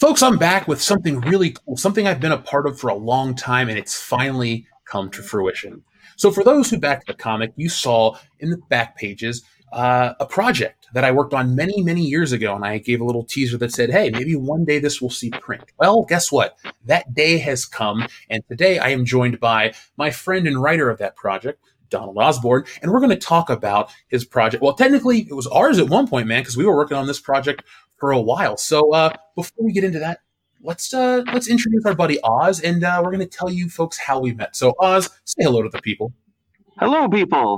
Folks, I'm back with something really cool, something I've been a part of for a long time, and it's finally come to fruition. So, for those who backed the comic, you saw in the back pages a project that I worked on many, many years ago, and I gave a little teaser that said, hey, maybe one day this will see print. Well, guess what? That day has come, and today I am joined by my friend and writer of that project, Donald Osborne, and we're going to talk about his project. Well, technically, it was ours at one point, man, because we were working on this project for a while. So before we get into that, let's introduce our buddy Oz, and we're going to tell you folks how we met. So Oz, say hello to the people. Hello, people.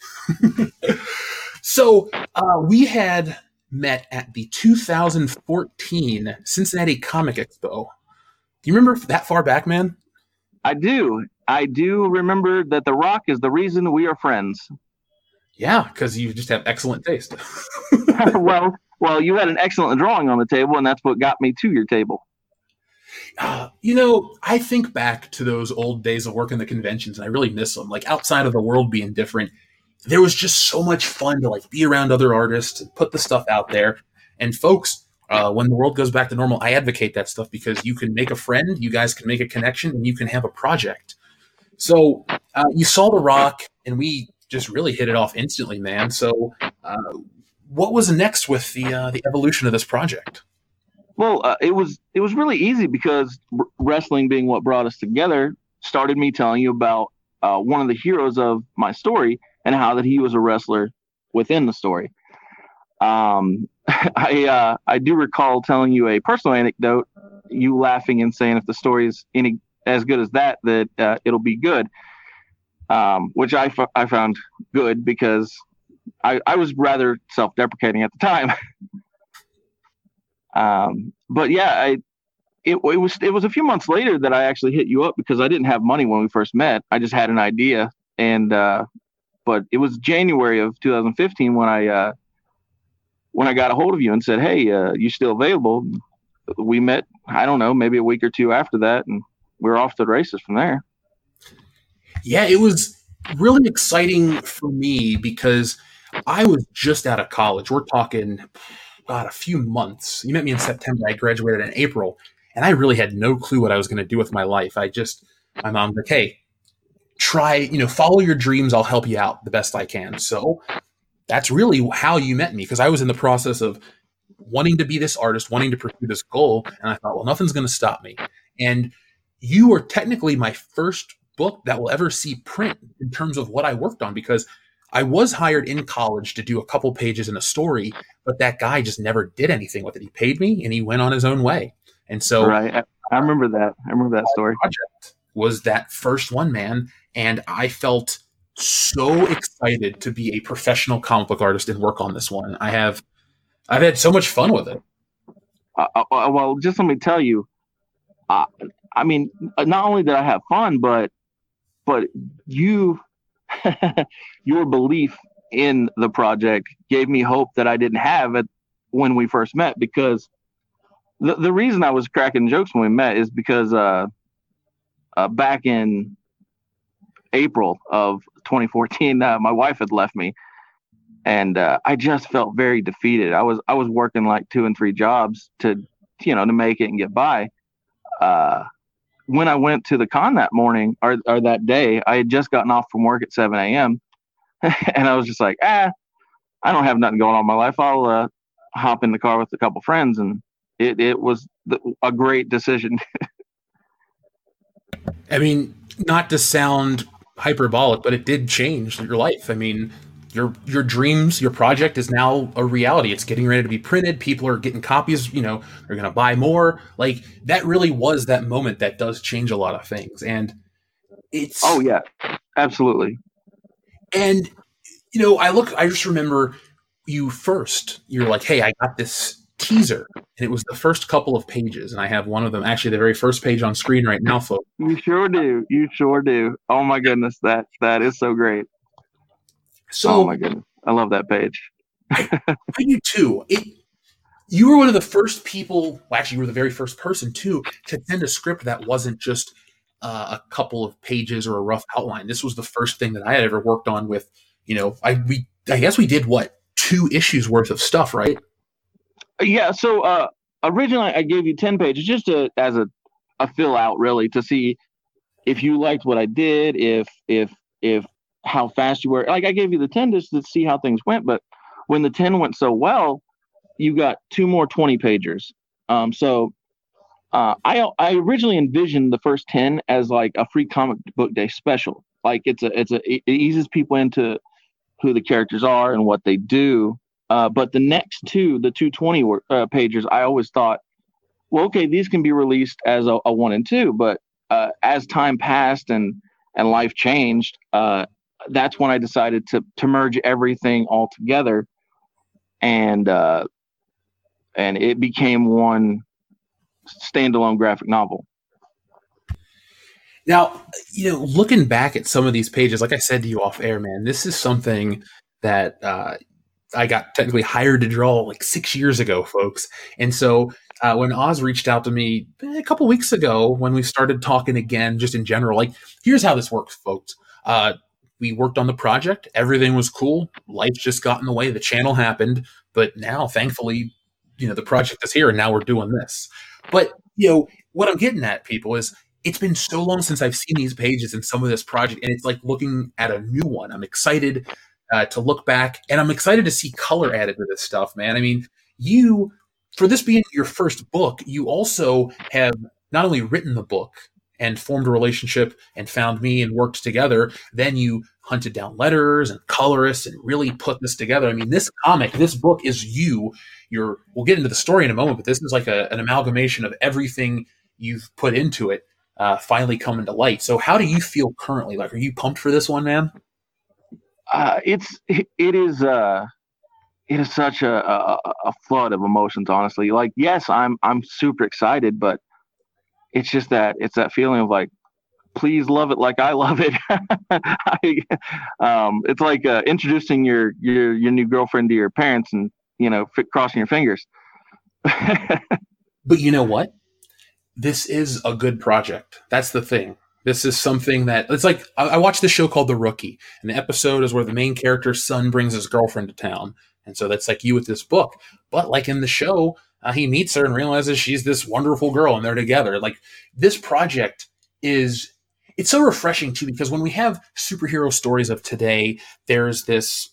So we had met at the 2014 Cincinnati Comic Expo. Do you remember that far back, man? I do. I do remember that The Rock is the reason we are friends. Yeah, because you just have excellent taste. Well, you had an excellent drawing on the table, and that's what got me to your table. I think back to those old days of working the conventions, and I really miss them. Like, outside of the world being different, there was just so much fun to be around other artists and put the stuff out there. And folks, when the world goes back to normal, I advocate that stuff because you can make a friend, you guys can make a connection, and you can have a project. So you saw The Rock, and we just really hit it off instantly, man. So what was next with the evolution of this project? Well, it was really easy because wrestling being what brought us together started me telling you about one of the heroes of my story and how that he was a wrestler within the story. I do recall telling you a personal anecdote, you laughing and saying if the story is any as good as that it'll be good, which I found good because I was rather self-deprecating at the time. But yeah, it was a few months later that I actually hit you up because I didn't have money when we first met. I just had an idea, and but it was January of 2015 when I got a hold of you and said, "Hey, you still available?" We met, I don't know, maybe a week or two after that, and we were off to the races from there. Yeah, it was really exciting for me because I was just out of college. We're talking about a few months. You met me in September. I graduated in April, and I really had no clue what I was going to do with my life. My mom's like, hey, try, follow your dreams. I'll help you out the best I can. So that's really how you met me, because I was in the process of wanting to be this artist, wanting to pursue this goal. And I thought, well, nothing's going to stop me. And you were technically my first book that will ever see print in terms of what I worked on, because I was hired in college to do a couple pages in a story, but that guy just never did anything with it. He paid me and he went on his own way. And so right. I remember that. I remember that story. Project was that first one, man. And I felt so excited to be a professional comic book artist and work on this one. I've had so much fun with it. Well, just let me tell you, I mean, not only did I have fun, but you, your belief in the project gave me hope that I didn't have it when we first met, because the reason I was cracking jokes when we met is because back in April of 2014, my wife had left me, and I just felt very defeated. I was working like 2 and 3 jobs to make it and get by. When I went to the con that morning or that day, I had just gotten off from work at 7 a.m. and I was just like, I don't have nothing going on in my life. I'll hop in the car with a couple friends, and it was a great decision. I mean, not to sound hyperbolic, but it did change your life. I mean, your dreams, your project is now a reality. It's getting ready to be printed. People are getting copies, they're going to buy more. Like, that really was that moment that does change a lot of things. And it's... Oh, yeah, absolutely. And, I just remember you're like, hey, I got this teaser. And it was the first couple of pages. And I have one of them, actually, the very first page on screen right now, folks. You sure do. You sure do. Oh, my goodness. That is so great. So, oh my goodness, I love that page. I do too. You were one of the first people, well, actually you were the very first person too, to send a script that wasn't just a couple of pages or a rough outline. This was the first thing that I had ever worked on with, I guess we did 2 issues worth of stuff, right? Yeah. So originally I gave you 10 pages just as a fill out, really, to see if you liked what I did, if how fast you were. Like, I gave you the 10 just to see how things went, but when the 10 went so well, you got two more 20 pagers. I originally envisioned the first 10 as like a free comic book day special. Like, it eases people into who the characters are and what they do. But the next two, the 220 pages, I always thought, well, okay, these can be released as a 1 and 2. But as time passed and life changed, that's when I decided to merge everything all together, and it became one standalone graphic novel. Now, looking back at some of these pages, like I said to you off air, man, this is something that I got technically hired to draw like 6 years ago, folks. And so when Oz reached out to me a couple weeks ago, when we started talking again, just in general, like, here's how this works, folks. We worked on the project. Everything was cool. Life just got in the way. The channel happened. But now, thankfully, the project is here, and now we're doing this. But, what I'm getting at, people, is it's been so long since I've seen these pages in some of this project, and it's like looking at a new one. I'm excited to look back, and I'm excited to see color added to this stuff, man. I mean, for this being your first book, you also have not only written the book and formed a relationship and found me and worked together, then you hunted down letters and colorists and really put this together. I mean, this book is you. We'll get into the story in a moment, but this is like an amalgamation of everything you've put into it, finally coming to light. So how do you feel currently? Like, are you pumped for this one, man? It is such a flood of emotions, honestly. Like, yes, I'm super excited, but it's just it's that feeling of like, please love it like I love it. It's like introducing your new girlfriend to your parents and crossing your fingers. But you know what? This is a good project. That's the thing. This is something that it's like I watched this show called The Rookie, and the episode is where the main character's son brings his girlfriend to town. And so that's like you with this book. But like in the show, he meets her and realizes she's this wonderful girl, and they're together. Like, this project it's so refreshing too, because when we have superhero stories of today, there's this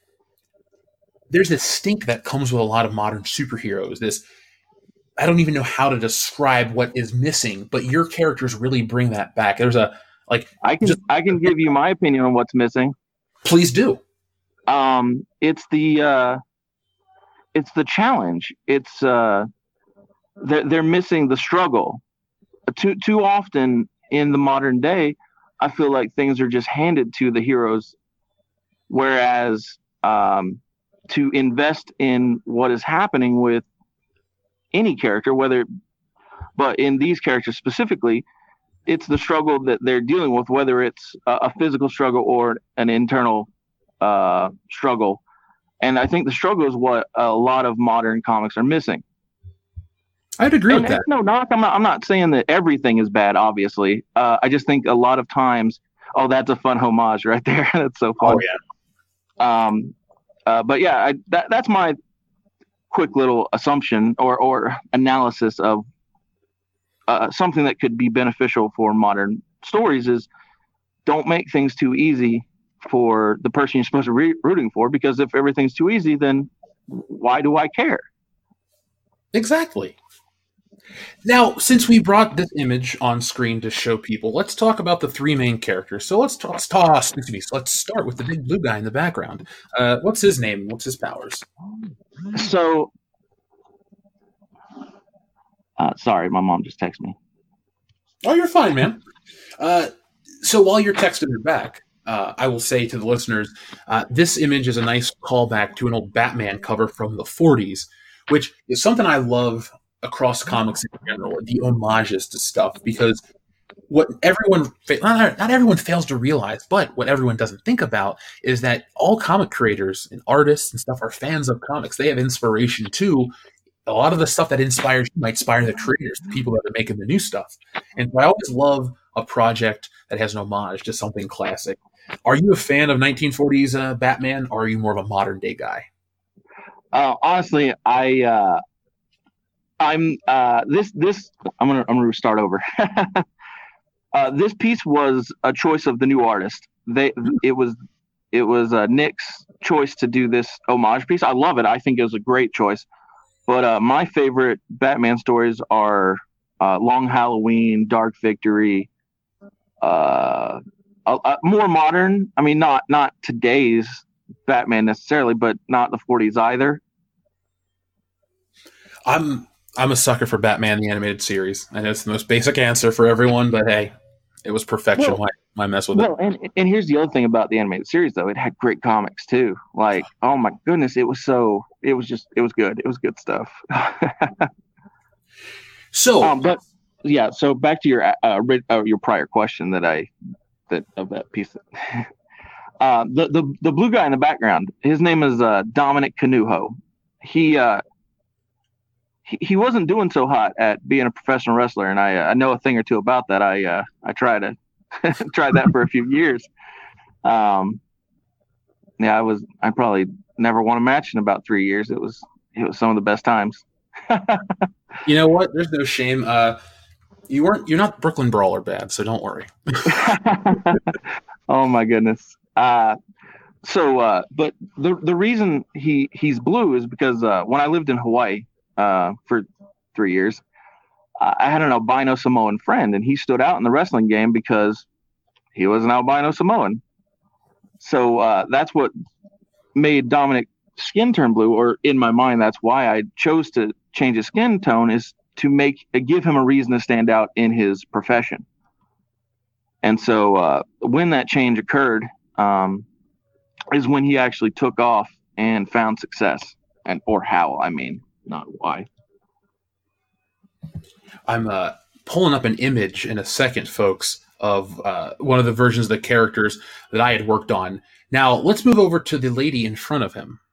stink that comes with a lot of modern superheroes. I don't even know how to describe what is missing, but your characters really bring that back. There's I can give you my opinion on what's missing. Please do. It's the challenge. It's they're missing the struggle. Too often in the modern day, I feel like things are just handed to the heroes, whereas to invest in what is happening with any character, but in these characters specifically, it's the struggle that they're dealing with, whether it's a physical struggle or an internal struggle. And I think the struggle is what a lot of modern comics are missing. I'd agree with that. No, I'm not saying that everything is bad, obviously. I just think a lot of times, that's a fun homage right there. That's so fun. Oh, yeah. But yeah, that's my quick little assumption or analysis of something that could be beneficial for modern stories is don't make things too easy for the person you're supposed to be rooting for, because if everything's too easy, then why do I care? Exactly. Now, since we brought this image on screen to show people, let's talk about the three main characters. So let's start with the big blue guy in the background. What's his name? What's his powers? So, sorry, my mom just texted me. Oh, you're fine, man. So while you're texting her back, I will say to the listeners, this image is a nice callback to an old Batman cover from the 40s, which is something I love across comics in general, the homages to stuff, because what not everyone fails to realize, but what everyone doesn't think about is that all comic creators and artists and stuff are fans of comics. They have inspiration too. A lot of the stuff that inspires you might inspire the creators, the people that are making the new stuff. And so I always love a project that has an homage to something classic. Are you a fan of 1940s Batman, or are you more of a modern day guy? Honestly, I I'm this I'm gonna start over. This piece was a choice of the new artist. It was Nick's choice to do this homage piece. I love it. I think it was a great choice. But my favorite Batman stories are Long Halloween, Dark Victory, more modern. I mean, not today's Batman necessarily, but not the 40s either. I'm a sucker for Batman the Animated Series. I know it's the most basic answer for everyone, but hey, it was perfection. Why mess with it? Well, and here's the other thing about the animated series, though. It had great comics, too. Like, oh, my goodness, it was good. It was good stuff. So, so back to your prior question of that piece. The blue guy in the background, his name is Dominic Canuho. He wasn't doing so hot at being a professional wrestler, and I know a thing or two about that. I tried that for a few years. I probably never won a match in about 3 years. It was some of the best times. You know what? There's no shame. You're not Brooklyn Brawler bad, so don't worry. Oh my goodness. But the reason he's blue is because when I lived in Hawaii for 3 years, I had an albino Samoan friend, and he stood out in the wrestling game because he was an albino Samoan. So that's what made Dominic's skin turn blue, or in my mind, that's why I chose to change his skin tone, is to give him a reason to stand out in his profession. And so when that change occurred is when he actually took off and found success, or how, I mean, not why. I'm pulling up an image in a second, folks, of one of the versions of the characters that I had worked on. Now, let's move over to the lady in front of him.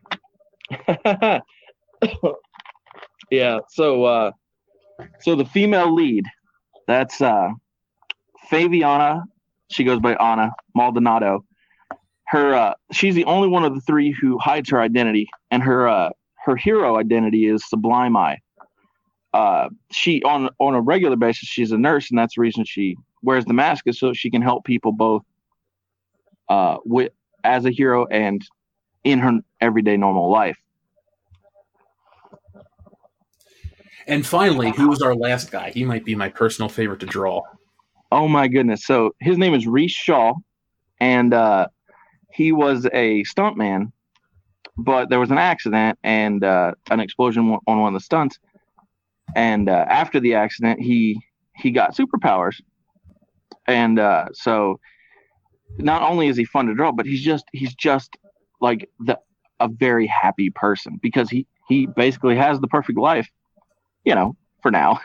Yeah, so the female lead, that's Fabiana. She goes by Anna Maldonado. She's the only one of the three who hides her identity, and her hero identity is Sublime Eye. She on a regular basis, she's a nurse, and that's the reason she wears the mask, is so she can help people both as a hero and in her everyday normal life. And finally, who was our last guy? He might be my personal favorite to draw. Oh my goodness! So his name is Reese Shaw, and he was a stuntman, but there was an accident and an explosion on one of the stunts. And after the accident, he got superpowers. And so not only is he fun to draw, but he's just like a very happy person, because he basically has the perfect life, for now.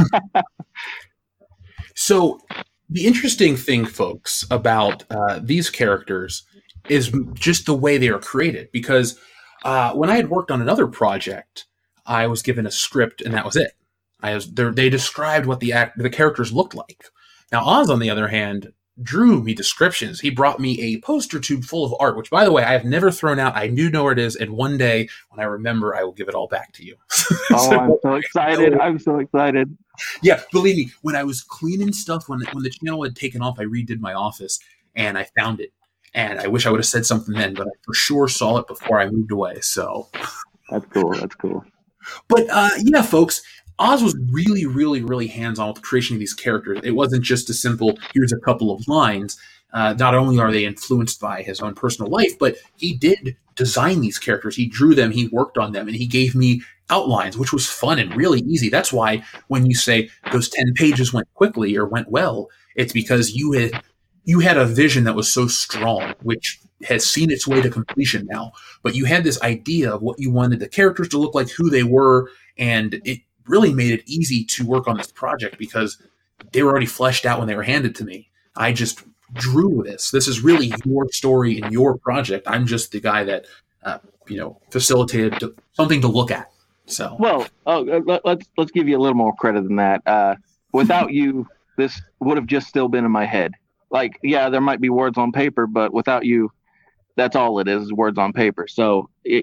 So the interesting thing, folks, about these characters is just the way they are created. Because when I had worked on another project, I was given a script, and that was it. They described what the characters looked like. Now, Oz, on the other hand, drew me descriptions. He brought me a poster tube full of art, which, by the way, I have never thrown out. I do know where it is, and one day, when I remember, I will give it all back to you. Oh, I'm so excited. I'm so excited. Yeah, believe me, when I was cleaning stuff, when the channel had taken off, I redid my office, and I found it. And I wish I would have said something then, but I for sure saw it before I moved away. So That's cool. But yeah, folks, Oz was really, really, really hands-on with the creation of these characters. It wasn't just a simple, here's a couple of lines. Not only are they influenced by his own personal life, but he did design these characters. He drew them, he worked on them, and he gave me outlines, which was fun and really easy. That's why when you say those 10 pages went quickly or went well, it's because you had a vision that was so strong, which has seen its way to completion now. But you had this idea of what you wanted the characters to look like, who they were, and it really made it easy to work on this project because they were already fleshed out when they were handed to me. I just drew this. This is really your story and your project. I'm just the guy that, facilitated something to look at. So, well, let's give you a little more credit than that. Without you, this would have just still been in my head. Like, yeah, there might be words on paper, but without you, that's all it is words on paper. So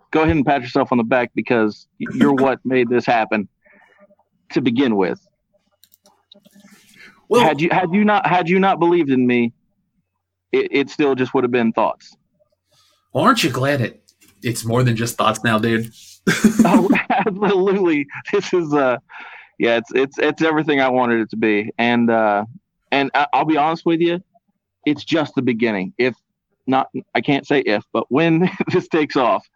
go ahead and pat yourself on the back because you're what made this happen to begin with. Well, had you not believed in me, it still just would have been thoughts. Well, aren't you glad it's more than just thoughts now, dude? Oh, absolutely. This is it's everything I wanted it to be, and I'll be honest with you, it's just the beginning. If not, I can't say if, but when this takes off,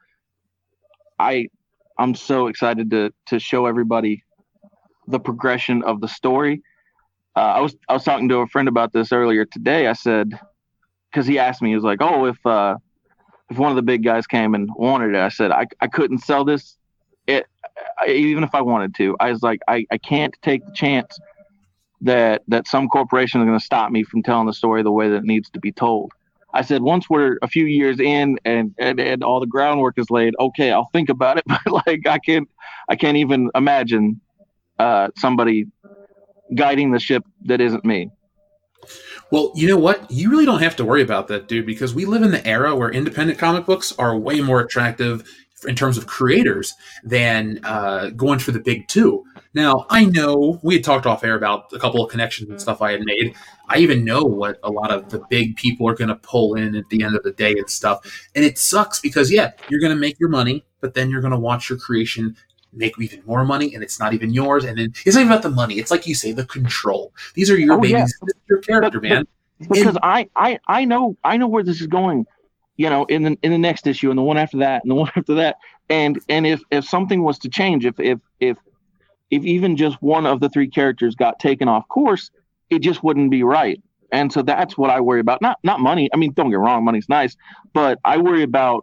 I'm so excited to show everybody the progression of the story. I was talking to a friend about this earlier today. I said, because he asked me, he was like, "Oh, if one of the big guys came and wanted it," I said, I couldn't sell this, even if I wanted to. I was like, I can't take the chance that some corporation is going to stop me from telling the story the way that it needs to be told. I said, once we're a few years in and all the groundwork is laid, okay, I'll think about it. But like, I can't even imagine somebody guiding the ship that isn't me. Well, you know what? You really don't have to worry about that, dude, because we live in the era where independent comic books are way more attractive in terms of creators than going for the big two. Now, I know we had talked off air about a couple of connections and stuff I had made. I even know what a lot of the big people are going to pull in at the end of the day and stuff. And it sucks because, yeah, you're going to make your money, but then you're going to watch your creation make even more money, and it's not even yours. And then it's not even about the money. It's like you say, the control. These are your babies. Yeah. This is your character, man. Because I know where this is going, you know, in the next issue and the one after that and the one after that. And if something was to change, if even just one of the three characters got taken off course, it just wouldn't be right. And so that's what I worry about. Not money. I mean, don't get me wrong, money's nice, but I worry about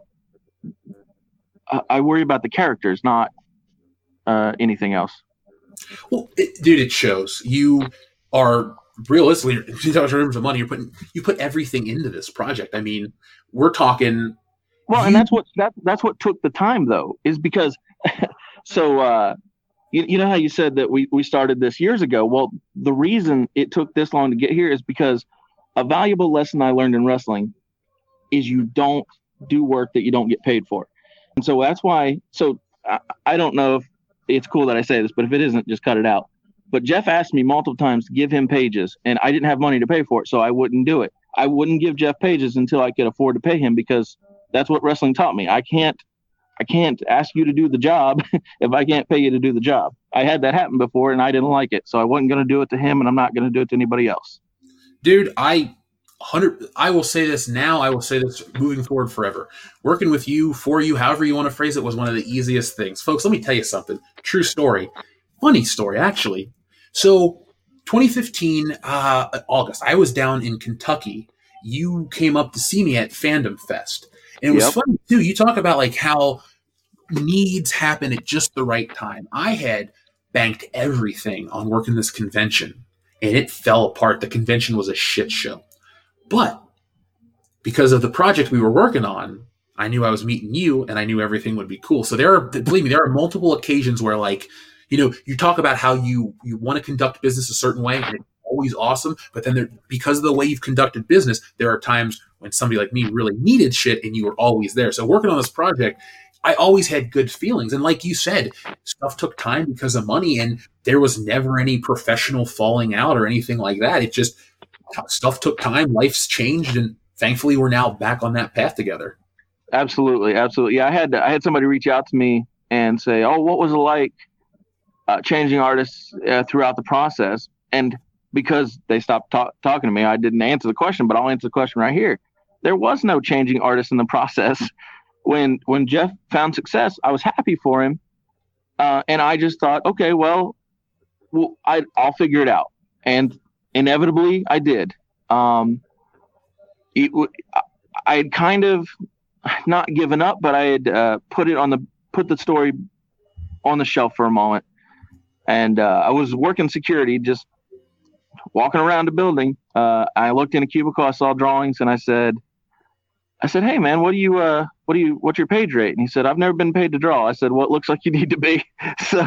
the characters, not anything else. Well, dude, it shows. You are realistically, in terms of money, you put everything into this project. I mean, we're talking. Well, and that's what took the time, though, is because so you know how you said that we started this years ago. Well, the reason it took this long to get here is because a valuable lesson I learned in wrestling is you don't do work that you don't get paid for. And so that's why. So I don't know if it's cool that I say this, but if it isn't, just cut it out. But Jeff asked me multiple times to give him pages, and I didn't have money to pay for it, so I wouldn't do it. I wouldn't give Jeff pages until I could afford to pay him, because that's what wrestling taught me. I can't ask you to do the job if I can't pay you to do the job. I had that happen before, and I didn't like it, so I wasn't going to do it to him, and I'm not going to do it to anybody else. Dude, I will say this now. I will say this moving forward forever. Working with you, for you, however you want to phrase it, was one of the easiest things. Folks, let me tell you something. True story. Funny story, actually. So 2015, August, I was down in Kentucky. You came up to see me at Fandom Fest. And it was funny, too. You talk about like how needs happen at just the right time. I had banked everything on working this convention, and it fell apart. The convention was a shit show. But because of the project we were working on, I knew I was meeting you, and I knew everything would be cool. So believe me, there are multiple occasions where, like, you know, you talk about how you want to conduct business a certain way, and it's always awesome. But then because of the way you've conducted business, there are times when somebody like me really needed shit, and you were always there. So working on this project, I always had good feelings. And like you said, stuff took time because of money, and there was never any professional falling out or anything like that. It just, stuff took time, life's changed, and thankfully we're now back on that path together. Absolutely. Yeah, I had somebody reach out to me and say, "Oh, what was it like changing artists throughout the process?" And because they stopped talking to me, I didn't answer the question, but I'll answer the question right here. There was no changing artists in the process. When Jeff found success, I was happy for him, and I just thought, okay, well I'll figure it out. And inevitably, I did. I had kind of not given up, but I had put the story on the shelf for a moment, and I was working security, just walking around the building. I looked in a cubicle, I saw drawings, and I said, "Hey man, what's your page rate?" And he said, "I've never been paid to draw." I said, "Well, it looks like you need to be." So,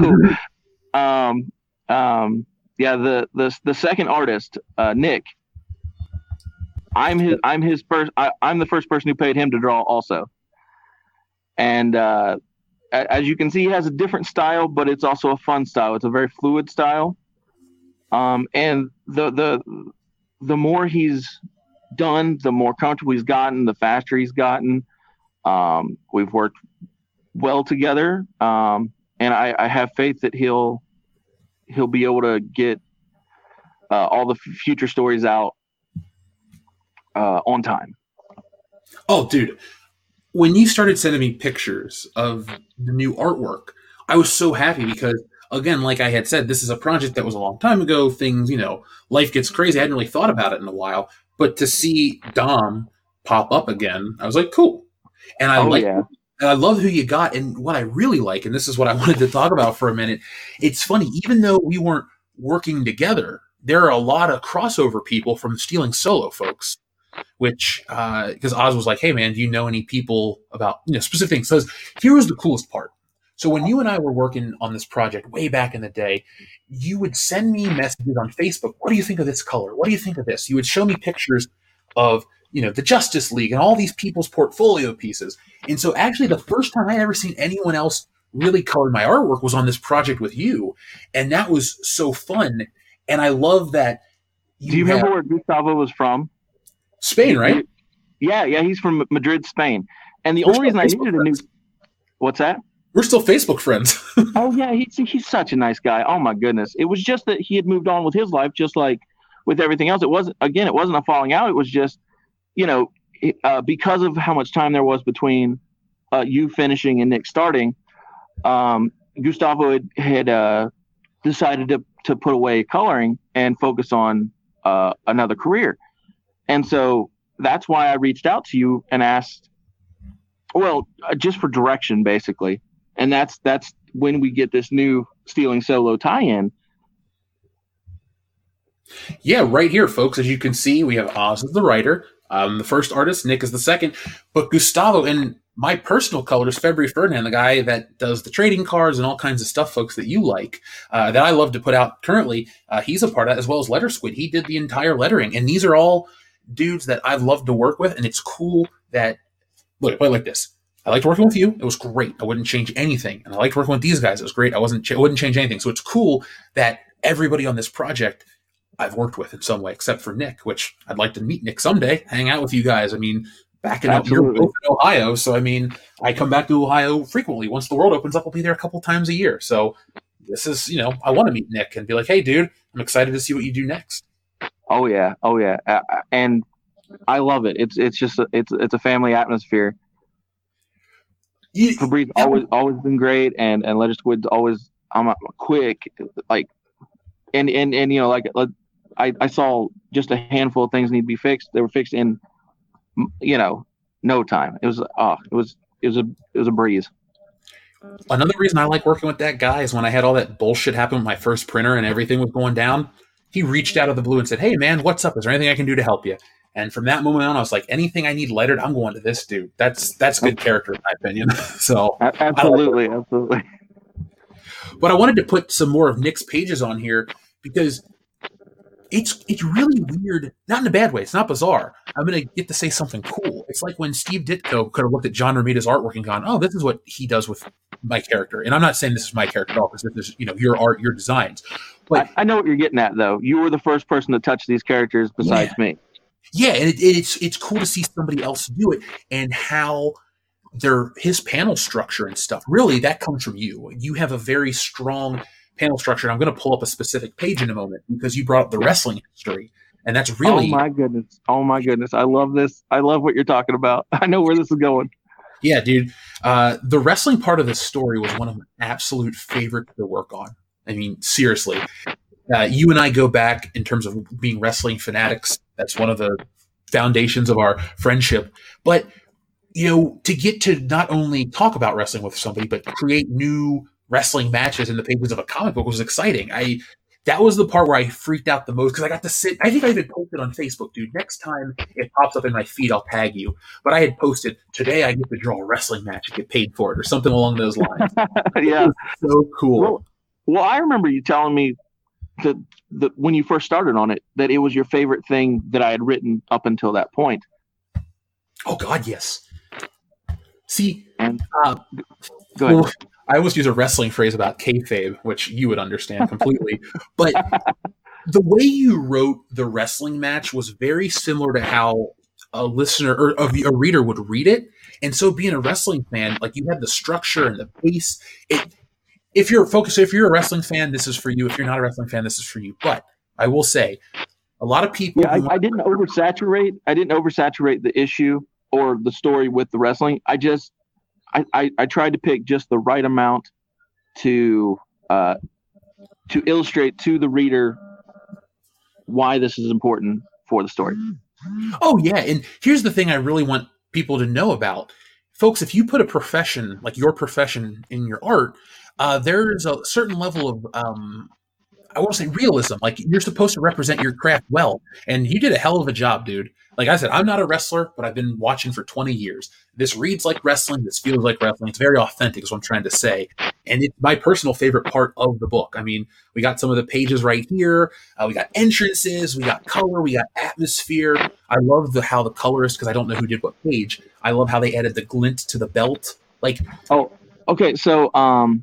yeah, the second artist, Nick, I'm the first person who paid him to draw also. And as you can see, he has a different style, but it's also a fun style. It's a very fluid style. And the more he's done, the more comfortable he's gotten, the faster he's gotten. We've worked well together, and I have faith that he'll be able to get all the future stories out on time. Oh, dude. When you started sending me pictures of the new artwork, I was so happy because, again, like I had said, this is a project that was a long time ago. Things, life gets crazy. I hadn't really thought about it in a while. But to see Dom pop up again, I was like, cool. And and I love who you got. And what I really like, and this is what I wanted to talk about for a minute, it's funny, even though we weren't working together, there are a lot of crossover people from Stealing Solo folks. Which, because Oz was like, hey man, do you know any people about, specific things? So here was the coolest part. So when you and I were working on this project way back in the day, you would send me messages on Facebook. What do you think of this color? What do you think of this? You would show me pictures of, the Justice League and all these people's portfolio pieces. And so actually the first time I had ever seen anyone else really color my artwork was on this project with you. And that was so fun. And I love that. Do you remember where Gustavo was from? Spain, right? Yeah, he's from Madrid, Spain. And the only reason I needed a new... What's that? We're still Facebook friends. Oh, yeah, he's such a nice guy. Oh, my goodness. It was just that he had moved on with his life, just like with everything else. It wasn't a falling out. It was just, because of how much time there was between you finishing and Nick starting, Gustavo had decided to put away coloring and focus on another career. And so that's why I reached out to you and asked, just for direction, basically. And that's when we get this new Stealing Solo tie-in. Yeah, right here, folks. As you can see, we have Oz as the writer, the first artist, Nick is the second. But Gustavo, and my personal color is February Ferdinand, the guy that does the trading cards and all kinds of stuff, folks, that you like, that I love to put out currently. He's a part of that, as well as Letter Squid. He did the entire lettering. And these are all dudes that I've loved to work with, and it's cool that, look, play like this. I liked working with you. It was great. I wouldn't change anything. And I liked working with these guys. It was great. I wouldn't change anything. So it's cool that everybody on this project I've worked with in some way, except for Nick, which I'd like to meet Nick someday, hang out with you guys. I mean, you're both in Ohio. So, I mean, I come back to Ohio frequently. Once the world opens up, I'll be there a couple times a year. So this is, I want to meet Nick and be like, hey, dude, I'm excited to see what you do next. Oh yeah. And I love it. It's just it's a family atmosphere. Febreze always been great, and Letter Squid's always quick, like, and I saw just a handful of things need to be fixed. They were fixed in no time. It was a breeze. Another reason I like working with that guy is when I had all that bullshit happen with my first printer and everything was going down, he reached out of the blue and said, hey man, what's up? Is there anything I can do to help you? And from that moment on, I was like, anything I need lettered, I'm going to this dude. That's good character, in my opinion. So absolutely. But I wanted to put some more of Nick's pages on here because it's really weird, not in a bad way. It's not bizarre. I'm going to get to say something cool. It's like when Steve Ditko could have looked at John Romita's artwork and gone, oh, this is what he does with my character. And I'm not saying this is my character at all, because this is, your art, your designs. But I know what you're getting at, though. You were the first person to touch these characters besides me. Yeah, and it's cool to see somebody else do it, and how his panel structure and stuff. Really, that comes from you. You have a very strong panel structure. And I'm going to pull up a specific page in a moment because you brought up the wrestling history, and that's really. Oh my goodness! I love this. I love what you're talking about. I know where this is going. Yeah, dude. The wrestling part of this story was one of my absolute favorites to work on. I mean, seriously. You and I go back in terms of being wrestling fanatics. That's one of the foundations of our friendship. But, to get to not only talk about wrestling with somebody, but create new wrestling matches in the pages of a comic book was exciting. That was the part where I freaked out the most because I got to sit. I think I even posted on Facebook, dude. Next time it pops up in my feed, I'll tag you. But I had posted, today I get to draw a wrestling match and get paid for it, or something along those lines. Yeah. So cool. Well, I remember you telling me that when you first started on it, that it was your favorite thing that I had written up until that point. Oh God, yes. See, And uh, go ahead. well, I always use a wrestling phrase about kayfabe, which you would understand completely. But the way you wrote the wrestling match was very similar to how a listener or a reader would read it. And so, being a wrestling fan, like you had the structure and the pace. If you're focused, if you're a wrestling fan, this is for you. If you're not a wrestling fan, this is for you. But I will say, a lot of people. Yeah, I didn't oversaturate. I didn't oversaturate the issue or the story with the wrestling. I tried to pick just the right amount to illustrate to the reader why this is important for the story. Oh yeah, and here's the thing I really want people to know about, folks. If you put a profession like your profession in your art, there is a certain level of I want to say realism. Like you're supposed to represent your craft well, and you did a hell of a job, dude. Like I said, I'm not a wrestler, but I've been watching for 20 years. This reads like wrestling. This feels like wrestling. It's very authentic, is what I'm trying to say. And it's my personal favorite part of the book. I mean, we got some of the pages right here. We got entrances. We got color. We got atmosphere. I love how the colorist, because I don't know who did what page. I love how they added the glint to the belt. Like, oh, okay. So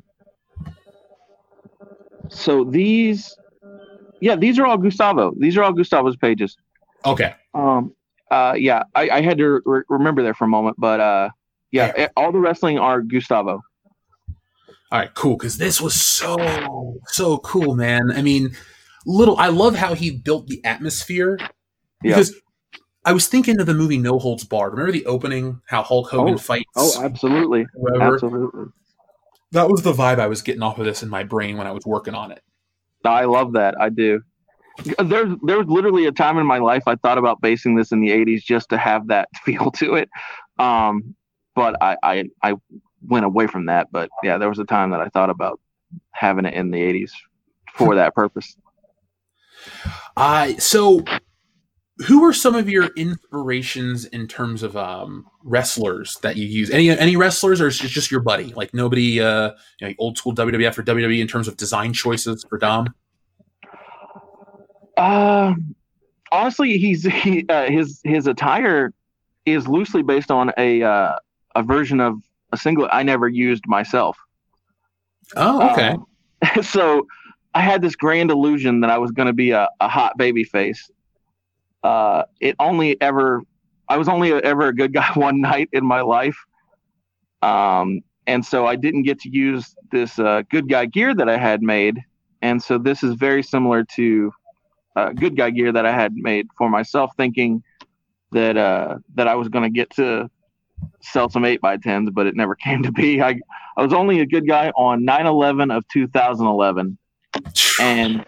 these are all Gustavo. These are all Gustavo's pages. Okay. Yeah, I had to remember there for a moment, but yeah, all the wrestling are Gustavo. All right, cool. Because this was so cool, man. I mean, I love how he built the atmosphere. Because I was thinking of the movie No Holds Barred. Remember the opening? How Hulk Hogan fights? Oh, absolutely, absolutely. That was the vibe I was getting off of this in my brain when I was working on it. I love that. I do. There's literally a time in my life I thought about basing this in the 80s just to have that feel to it. But I went away from that. But yeah, there was a time that I thought about having it in the 80s for that purpose. So who are some of your inspirations in terms of wrestlers that you use? Any wrestlers, or is it just your buddy? Like nobody, old school WWF or WWE in terms of design choices for Dom? Honestly, his attire is loosely based on a version of a singlet I never used myself. Oh, okay. So I had this grand illusion that I was going to be a hot baby face. I was only ever a good guy one night in my life. And so I didn't get to use this good guy gear that I had made. And so this is very similar to good guy gear that I had made for myself, thinking that I was going to get to sell some 8x10s, but it never came to be. I was only a good guy on 9/11 of 2011. And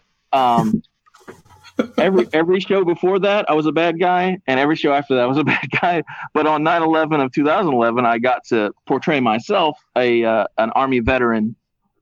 every show before that, I was a bad guy, and every show after that, I was a bad guy. But on 9/11 of 2011, I got to portray myself, an Army veteran,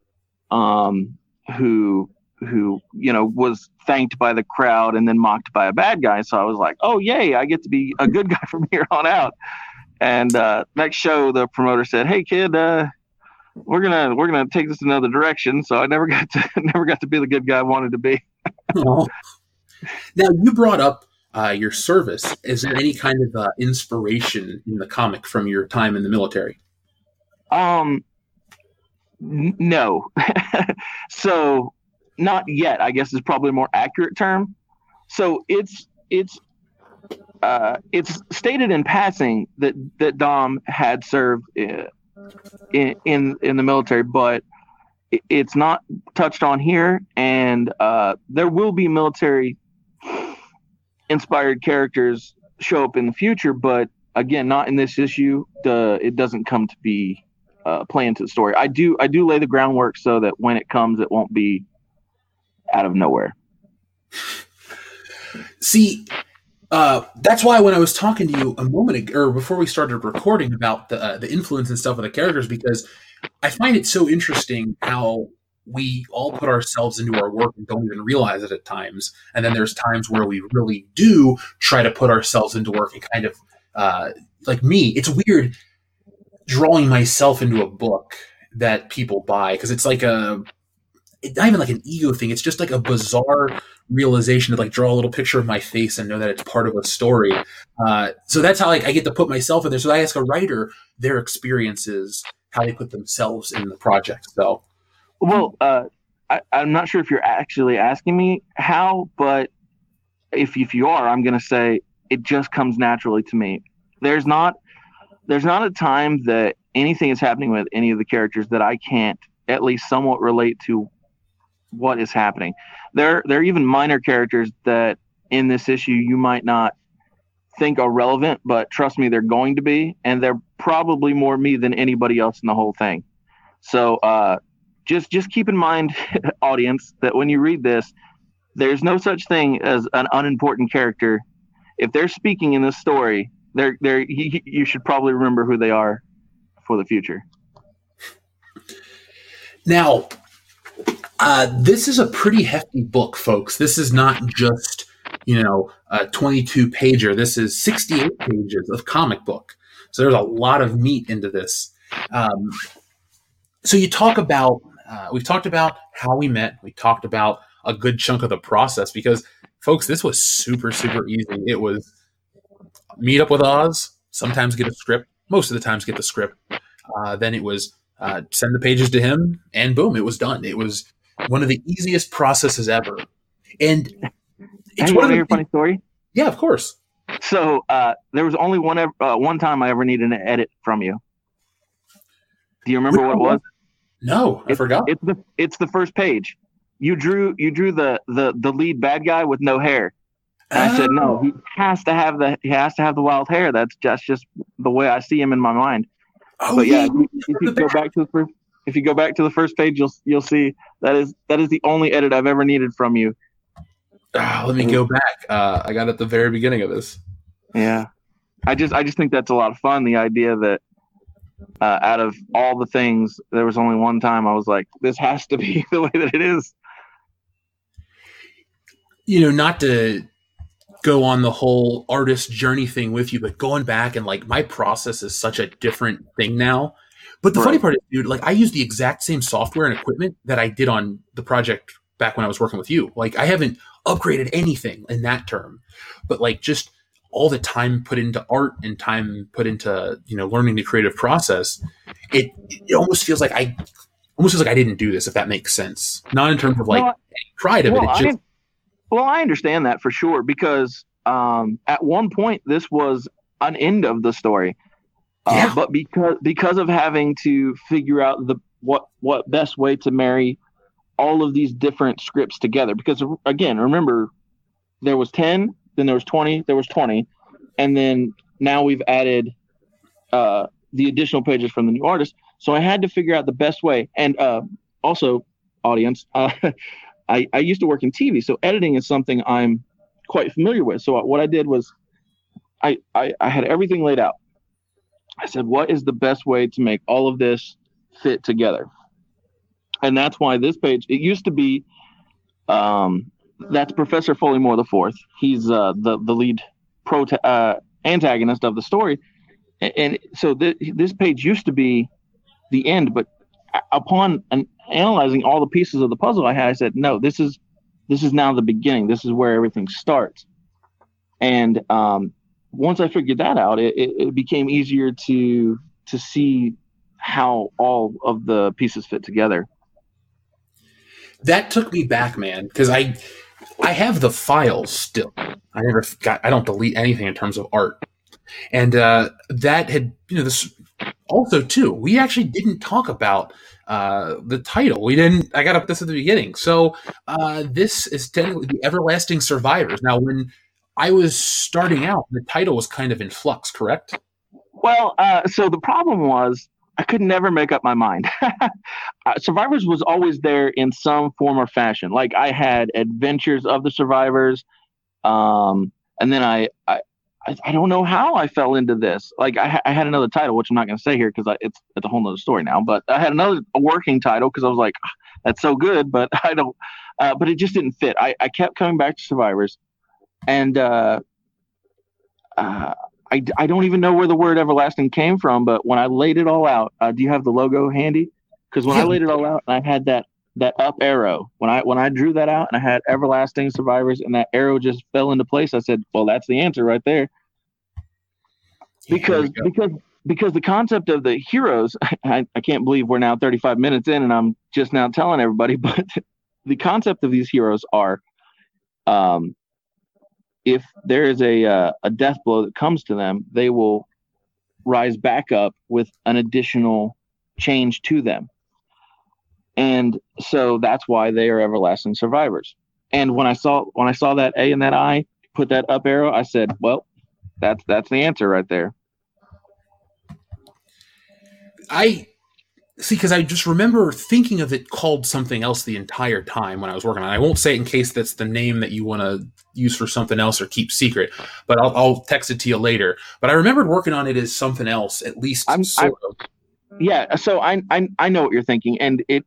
who was thanked by the crowd and then mocked by a bad guy. So I was like, oh yay, I get to be a good guy from here on out. And next show, the promoter said, hey kid, we're gonna take this another direction. So I never got to be the good guy I wanted to be. Now, you brought up your service. Is there any kind of inspiration in the comic from your time in the military? No. So not yet, I guess is probably a more accurate term. So it's stated in passing that Dom had served in the military, but it's not touched on here. And there will be military inspired characters show up in the future, but again, not in this issue. It doesn't come to be play into the story. I do lay the groundwork so that when it comes, it won't be out of nowhere. See, that's why when I was talking to you a moment ago, or before we started recording, about the influence and stuff of the characters, because I find it so interesting how we all put ourselves into our work and don't even realize it at times. And then there's times where we really do try to put ourselves into work and kind of, like me, it's weird drawing myself into a book that people buy, because it's like not even like an ego thing. It's just like a bizarre realization to like draw a little picture of my face and know that it's part of a story. So that's how like I get to put myself in there. So I ask a writer their experiences, how they put themselves in the project. So, well, I'm not sure if you're actually asking me how, but if you are, I'm going to say it just comes naturally to me. There's not a time that anything is happening with any of the characters that I can't at least somewhat relate to what is happening. There are even minor characters that in this issue you might not think are relevant, but trust me, they're going to be, and they're probably more me than anybody else in the whole thing. So just keep in mind, audience, that when you read this, there's no such thing as an unimportant character. If they're speaking in this story, you should probably remember who they are for the future. Now, this is a pretty hefty book, folks. This is not just, a 22 pager. This is 68 pages of comic book. So there's a lot of meat into this. So you talk about, we've talked about how we met. We talked about a good chunk of the process because, folks, this was super, super easy. It was meet up with Oz, sometimes get a script, most of the times get the script. Then it was send the pages to him, and boom, it was done. It was one of the easiest processes ever. And it's one of your funny story. Yeah, of course. So there was only one time I ever needed an edit from you. Do you remember what it was? No, I forgot. It's the first page. You drew the lead bad guy with no hair. And I said, no, he has to have the wild hair. That's just the way I see him in my mind. Oh, but yeah, if you go back to the first page, you'll see that is the only edit I've ever needed from you. Let me go back. I got it at the very beginning of this. Yeah, I just think that's a lot of fun. The idea that out of all the things, there was only one time I was like, this has to be the way that it is. Not to go on the whole artist journey thing with you, but going back and like my process is such a different thing now. But the funny part is, dude, like I use the exact same software and equipment that I did on the project back when I was working with you. Like I haven't upgraded anything in that term, but like just all the time put into art and time put into, learning the creative process, it almost feels like I didn't do this, if that makes sense. Not in terms of like pride of it. I understand that for sure, because at one point this was an end of the story. But because of having to figure out what best way to marry all of these different scripts together, because again, remember, there was 10, then there was 20, there was 20, and then now we've added the additional pages from the new artist. So I had to figure out the best way. And also, audience, I used to work in TV, so editing is something I'm quite familiar with. So what I did was I had everything laid out. I said, what is the best way to make all of this fit together? And that's why this page, it used to be, that's Professor Foley-Moore IV. He's the lead antagonist of the story. And so this page used to be the end, but upon analyzing all the pieces of the puzzle I said, no, this is now the beginning. This is where everything starts. And once I figured that out, it became easier to see how all of the pieces fit together. That took me back, man, because I have the files still. I don't delete anything in terms of art. And that had, this also too, we actually didn't talk about the title. I got up this at the beginning. So this is technically The Everlasting Survivors. Now, when I was starting out, the title was kind of in flux, correct? Well, so the problem was I could never make up my mind. Survivors was always there in some form or fashion. Like I had Adventures of the Survivors, and then I don't know how I fell into this. Like I had another title, which I'm not going to say here because it's a whole nother story now. But I had a working title because I was like, that's so good, but I don't. But it just didn't fit. I kept coming back to Survivors, and I don't even know where the word everlasting came from, but when I laid it all out, do you have the logo handy? Because when I laid it all out and I had that that up arrow. When I drew that out and I had everlasting survivors and that arrow just fell into place, I said, well, that's the answer right there. Because the concept of the heroes, I can't believe we're now 35 minutes in and I'm just now telling everybody, but the concept of these heroes are, if there is a death blow that comes to them, they will rise back up with an additional change to them. And so that's why they are everlasting survivors. And when I saw that A and that I put that up arrow, I said, well, that's the answer right there. I see, because I just remember thinking of it called something else the entire time when I was working on it. I won't say it in case that's the name that you want to use for something else or keep secret, but I'll text it to you later. But I remembered working on it as something else, at least sort of. Yeah, so I know what you're thinking, and it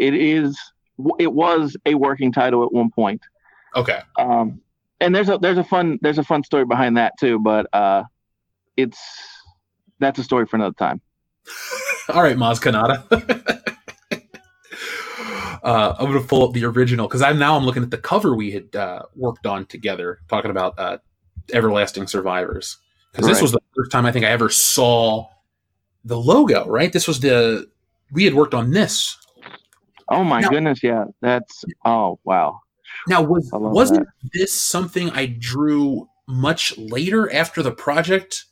was a working title at one point. Okay. And there's a fun story behind that too, but that's a story for another time. All right, Maz Kanata. I'm going to pull up the original because I'm looking at the cover we had worked on together, talking about Everlasting Survivors. Because this was the first time I think I ever saw the logo. Right? This was we had worked on this. Oh my goodness! Yeah, oh wow. Now wasn't this something I drew much later after the project?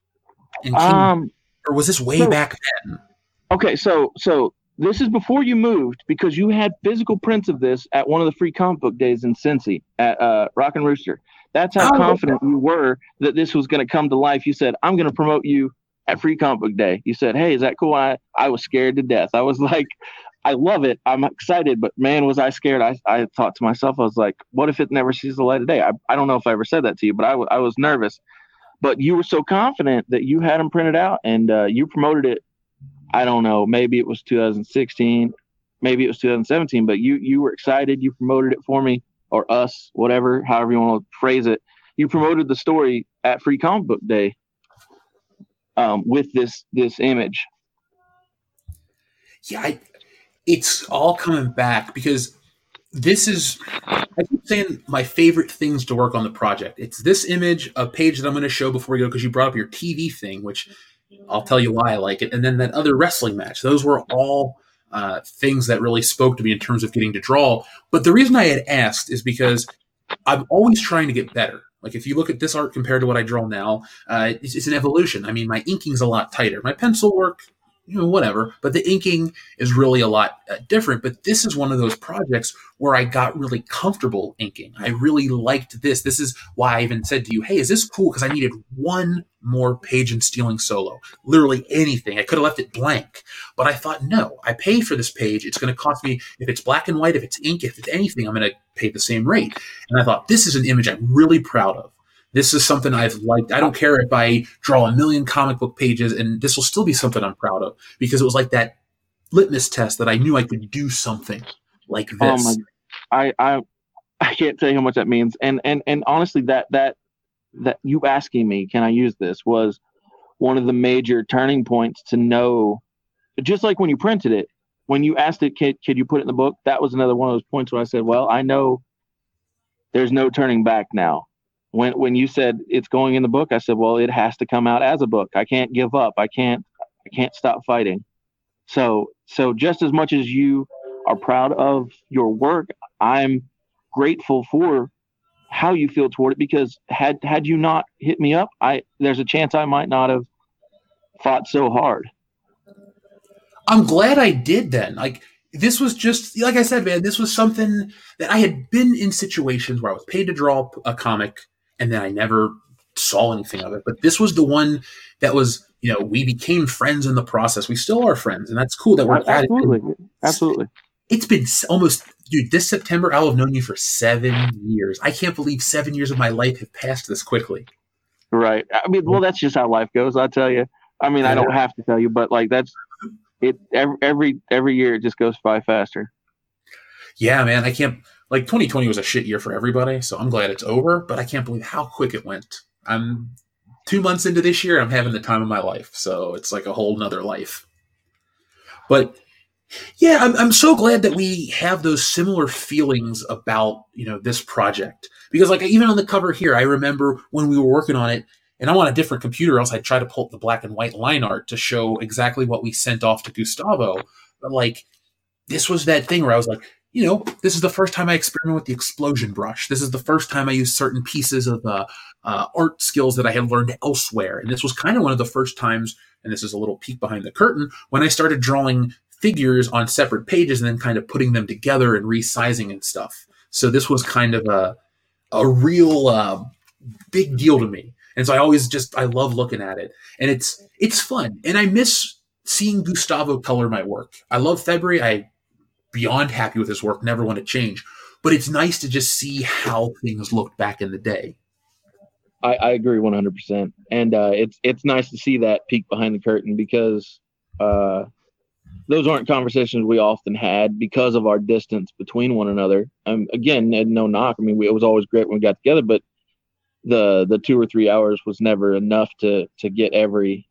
Or was this way back then? Okay, so this is before you moved because you had physical prints of this at one of the free comic book days in Cincy at Rock and Rooster. That's how confident you were that this was going to come to life. You said, I'm going to promote you at Free Comic Book Day. You said, hey, is that cool? I was scared to death. I was like, I love it. I'm excited, but man, was I scared. I thought to myself, I was like, what if it never sees the light of day? I don't know if I ever said that to you, but I was nervous. But you were so confident that you had them printed out and you promoted it. I don't know. Maybe it was 2016. Maybe it was 2017. But you were excited. You promoted it for me or us, whatever, however you want to phrase it. You promoted the story at Free Comic Book Day with this image. Yeah, it's all coming back because this is, I keep saying my favorite things to work on the project. It's this image, a page that I'm going to show before we go because you brought up your TV thing, which I'll tell you why I like it. And then that other wrestling match. Those were all things that really spoke to me in terms of getting to draw. But the reason I had asked is because I'm always trying to get better. Like if you look at this art compared to what I draw now, it's an evolution. I mean, my inking's a lot tighter. My pencil work, whatever. But the inking is really a lot different. But this is one of those projects where I got really comfortable inking. I really liked this. This is why I even said to you, hey, is this cool? Because I needed one more page in Stealing Solo. Literally anything. I could have left it blank. But I thought, no, I pay for this page. It's going to cost me, if it's black and white, if it's ink, if it's anything, I'm going to pay the same rate. And I thought, this is an image I'm really proud of. This is something I've liked. I don't care if I draw 1 million comic book pages, and this will still be something I'm proud of because it was like that litmus test that I knew I could do something like this. Oh my, I can't tell you how much that means. And honestly, that you asking me, can I use this, was one of the major turning points to know. Just like when you printed it, when you asked it, could you put it in the book? That was another one of those points where I said, well, I know there's no turning back now. When you said it's going in the book, I said, well, it has to come out as a book. I can't give up. I can't stop fighting. So just as much as you are proud of your work, I'm grateful for how you feel toward it, because had you not hit me up, there's a chance I might not have fought so hard. I'm glad I did then. Like, this was just, like I said, man, this was something that I had been in situations where I was paid to draw a comic and then I never saw anything of it. But this was the one that was, we became friends in the process. We still are friends, and that's cool that we're Absolutely. It's been almost, dude, this September, I'll have known you for 7 years. I can't believe 7 years of my life have passed this quickly. Right. I mean, well, that's just how life goes, I tell you. I mean, I don't have to tell you, but like that's it. Every year it just goes by faster. Yeah, man. I can't, 2020 was a shit year for everybody, so I'm glad it's over, but I can't believe how quick it went. I'm 2 months into this year, I'm having the time of my life, so it's like a whole nother life. But Yeah, I'm so glad that we have those similar feelings about, this project. Because like even on the cover here, I remember when we were working on it, and I'm on a different computer, else I'd try to pull up the black and white line art to show exactly what we sent off to Gustavo. But like this was that thing where I was like, this is the first time I experiment with the explosion brush. This is the first time I used certain pieces of art skills that I had learned elsewhere. And this was kind of one of the first times, and this is a little peek behind the curtain, when I started drawing figures on separate pages and then kind of putting them together and resizing and stuff. So this was kind of a real big deal to me. And so I love looking at it. And it's fun. And I miss seeing Gustavo color my work. I love February. I beyond happy with his work, never want to change. But it's nice to just see how things looked back in the day. I agree 100%. And it's nice to see that peek behind the curtain because those aren't conversations we often had because of our distance between one another. Again, no knock. I mean, it was always great when we got together, but the 2 or 3 hours was never enough to get every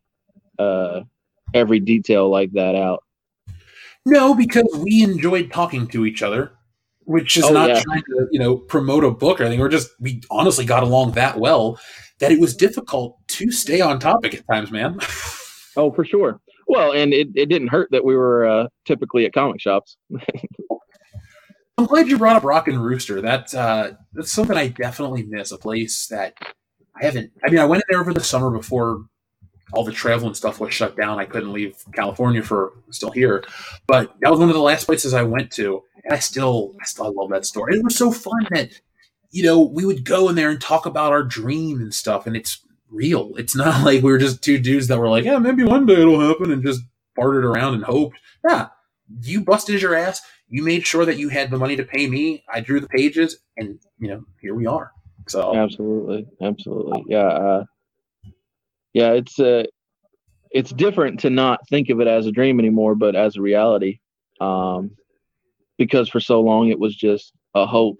detail like that out. No, because we enjoyed talking to each other, which is not trying to, promote a book or anything. We honestly got along that well that it was difficult to stay on topic at times, man. Oh, for sure. Well, and it didn't hurt that we were typically at comic shops. I'm glad you brought up Rock and Rooster. That's something I definitely miss, a place that I haven't. I mean, I went in there over the summer before all the travel and stuff was shut down. I couldn't leave California still here, but that was one of the last places I went to, and I still love that store. And it was so fun that we would go in there and talk about our dream and stuff, and it's real. It's not like we were just two dudes that were like, yeah, maybe one day it'll happen, and just bartered around and hoped. Yeah, you busted your ass. You made sure that you had the money to pay me. I drew the pages, and here we are. So absolutely, yeah. Yeah, it's different to not think of it as a dream anymore, but as a reality, because for so long it was just a hope.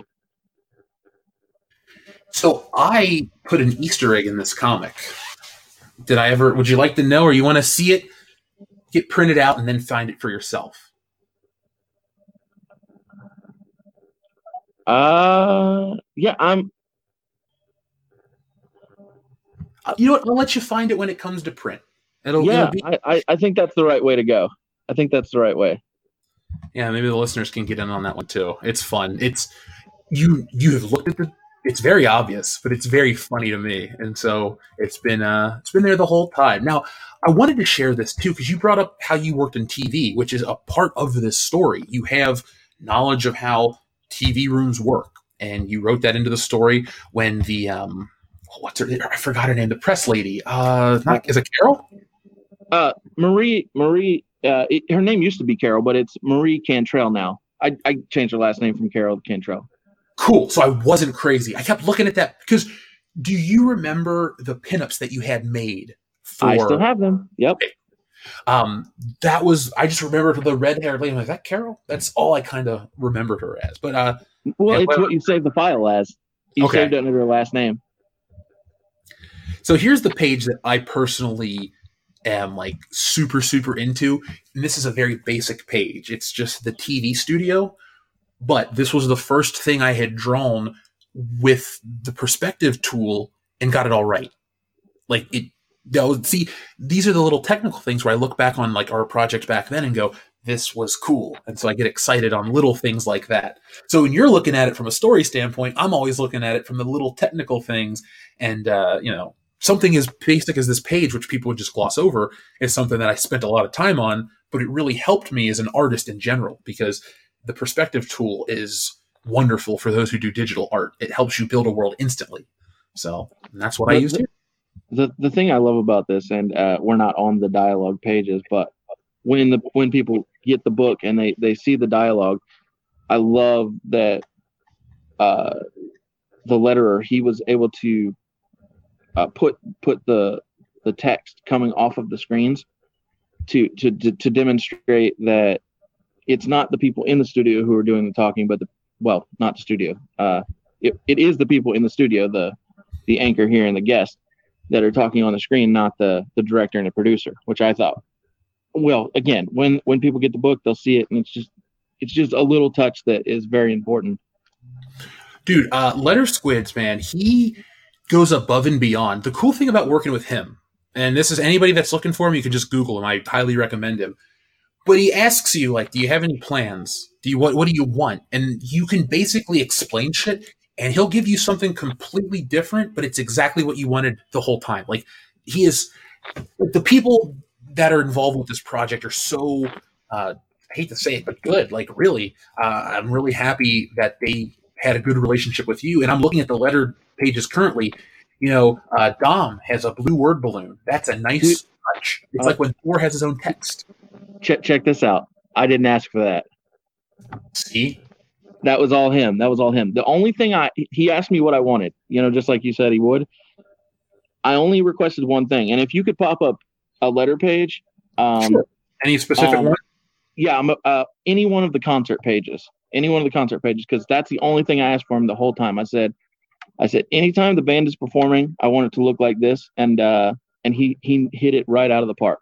So I put an Easter egg in this comic. Would you like to know, or you want to see it get printed out and then find it for yourself? Yeah, you know what? I'll let you find it when it comes to print. I think that's the right way to go. I think that's the right way. Yeah, maybe the listeners can get in on that one too. It's fun. It's you have looked at it's very obvious, but it's very funny to me. And so it's been there the whole time. Now, I wanted to share this too, because you brought up how you worked in TV, which is a part of this story. You have knowledge of how TV rooms work, and you wrote that into the story when the I forgot her name, the press lady. Is it Carol? Marie. Her name used to be Carol, but it's Marie Cantrell now. I changed her last name from Carol to Cantrell. Cool. So I wasn't crazy. I kept looking at that because do you remember the pinups that you had made? I still have them. Yep. Okay. I just remember the red-haired lady. I'm like, is that Carol? That's all I kind of remembered her as. But it's what you saved the file as. You saved it under her last name. So here's the page that I personally am like super, super into. And this is a very basic page. It's just the TV studio. But this was the first thing I had drawn with the perspective tool and got it all right. Like see, these are the little technical things where I look back on like our project back then and go, this was cool. And so I get excited on little things like that. So when you're looking at it from a story standpoint, I'm always looking at it from the little technical things. And, something as basic as this page, which people would just gloss over, is something that I spent a lot of time on, but it really helped me as an artist in general, because the perspective tool is wonderful for those who do digital art. It helps you build a world instantly. So that's what I used here. The thing I love about this, and we're not on the dialogue pages, but when people get the book and they see the dialogue, I love that the letterer, he was able to put the text coming off of the screens to demonstrate that it's not the people in the studio who are doing the talking, but not the studio. It is the people in the studio, the anchor here and the guest, that are talking on the screen, not the director and the producer, which I thought well, again, when people get the book, they'll see it, and it's just a little touch that is very important. Dude, Letter Squids, man, he goes above and beyond. The cool thing about working with him, and this is anybody that's looking for him, you can just Google him. I highly recommend him. But he asks you, like, do you have any plans? What do you want? And you can basically explain shit, and he'll give you something completely different, but it's exactly what you wanted the whole time. Like, he is the people that are involved with this project are so I hate to say it, but good. Like, really, I'm really happy that they had a good relationship with you. And I'm looking at the letter pages currently. Dom has a blue word balloon. That's a nice touch. It's like when Thor has his own text. Check this out. I didn't ask for that. See? That was all him. The only thing he asked me what I wanted, just like you said he would. I only requested one thing. And if you could pop up a letter page. Sure. Any specific one? Yeah, any one of the concert pages. Because that's the only thing I asked for him the whole time. I said, anytime the band is performing, I want it to look like this. And he hit it right out of the park.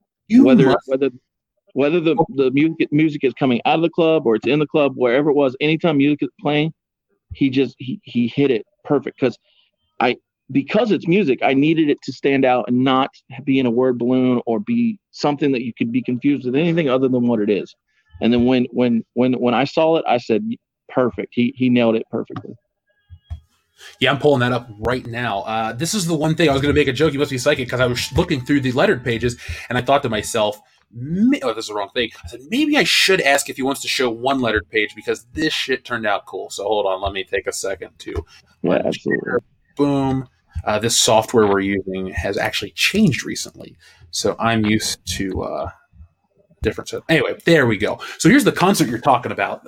Whether the music is coming out of the club or it's in the club, wherever it was, anytime music is playing, he hit it perfect. Because it's music, I needed it to stand out and not be in a word balloon or be something that you could be confused with anything other than what it is. And then when I saw it, I said, perfect. He nailed it perfectly. Yeah, I'm pulling that up right now. This is the one thing I was going to make a joke. You must be psychic, because I was looking through the lettered pages and I thought to myself, this is the wrong thing. I said, maybe I should ask if he wants to show one lettered page, because this shit turned out cool. So hold on, let me take a second to absolutely. Boom. This software we're using has actually changed recently, so I'm used to different stuff. Anyway, there we go. So here's the concert you're talking about.